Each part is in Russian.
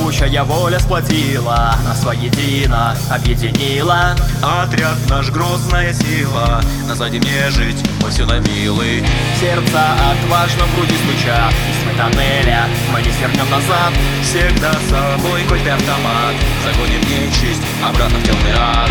могучая воля сплотила нас воедино, объединила. Отряд наш грозная сила, назади нежить, мы все на милый. Сердца отважно в груди стучат, из тьмы тоннеля мы не свернем назад. Всегда с собой кольт и автомат, загоним нечисть обратно в темный ад.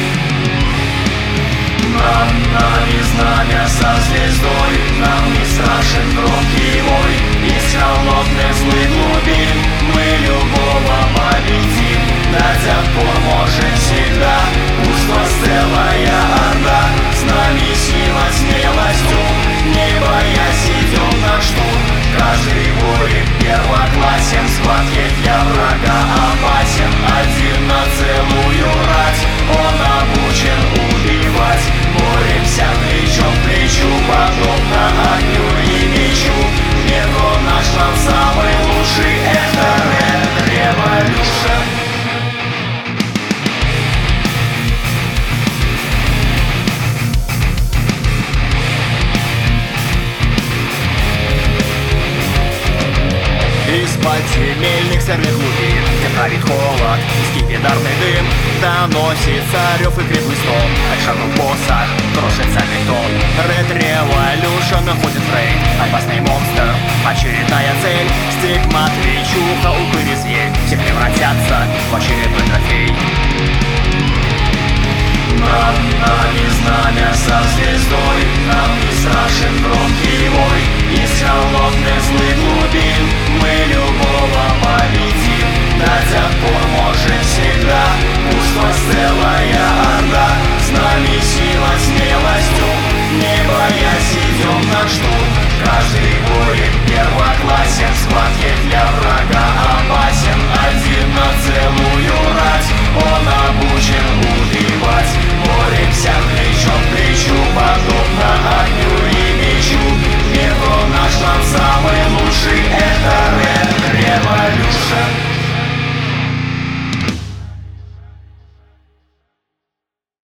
Над нами знамя со звездой, нам не страшен громкий вой. Из холодных злых глубин мы любого победим. Дать отпор можем всегда, пусть вас целая орда. С нами сила, смелость, ум, не боясь идем на штурм. Каждый воин первоклассен, в схватке для врага опасен. Один на целую рать, он обучен убивать. Боремся плечом к плечу, подобно огню и мечу. Его наш нам самый лучший, это Red Revolution. Из подземельных серых глубин, где правит холод и скипидарный дым, доносится рев и кривый стон. От шагов босса крошится бетон. Red Revolution находит рейд, опасный монстр, очередная цель. Стигмат, вечуха, упырь и зверь, все превратятся в очередной трофей. Над нами знамя со звездой, нам не страшен громкий вой.